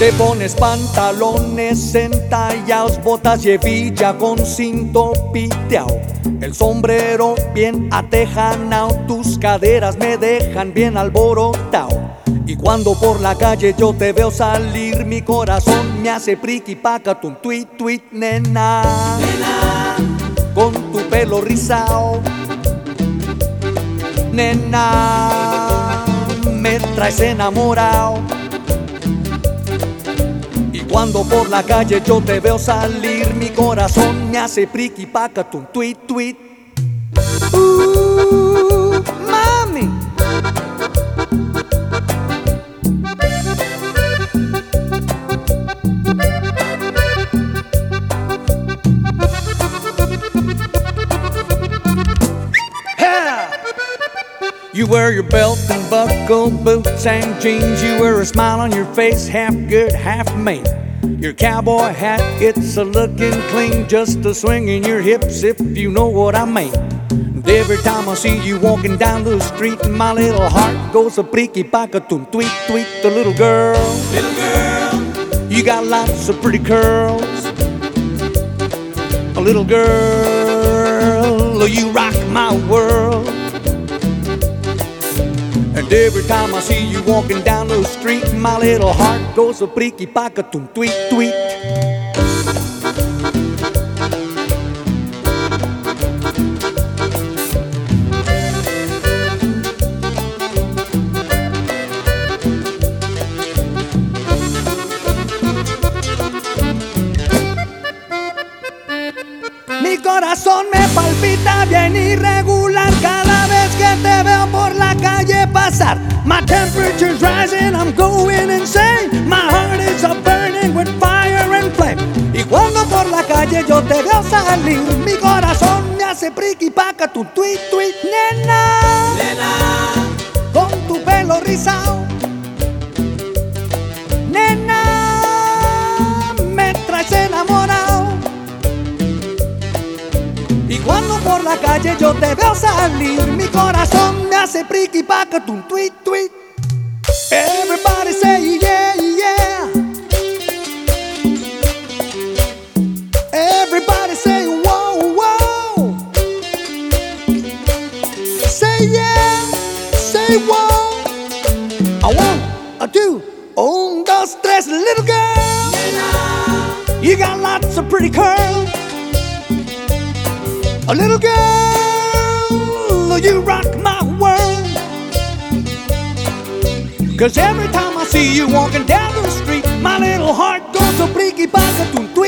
Te pones pantalones entallados, botas y hebilla con cinto piteao, el sombrero bien atejanao, tus caderas me dejan bien alborotao. Y cuando por la calle yo te veo salir, mi corazón me hace priqui pacatum, tuit, tuit, nena, nena, con tu pelo rizao, nena, me traes enamorado. Cuando por la calle yo te veo salir, mi corazón me hace priqui pacatum, tuit, tuit. Mami. You wear your belt and buckle, boots and jeans. You wear a smile on your face, half good, half mean. Your cowboy hat, it's a looking clean, just a swing in your hips if you know what I mean. And every time I see you walking down the street, my little heart goes a priqui pacatum, tweet, tweet. The little girl, you got lots of pretty curls. A little girl, you rock my world. And every time I see you walking down the street, my little heart goes a priqui pacatum, tweet, tweet. Mi corazón me palpita bien irregular cada vez que te veo por la calle pasar. My temperature's rising, I'm going insane. My heart is a burning with fire and flame. Y cuando por la calle yo te veo salir, mi corazón me hace priqui pacatum, tuit, tuit, nena, nena, con tu pelo rizao, nena, me traes enamorado. Y cuando por la calle yo te veo salir, mi corazón me hace priqui pacatum, tweet, tweet. Everybody say yeah, yeah. Everybody say whoa, whoa. Say yeah, say whoa. A one, a two, un, dos, tres, little girl. You got lots of pretty curls. A little girl, you rock my world. 'Cause every time I see you walking down the street, my little heart goes a priqui pacatum.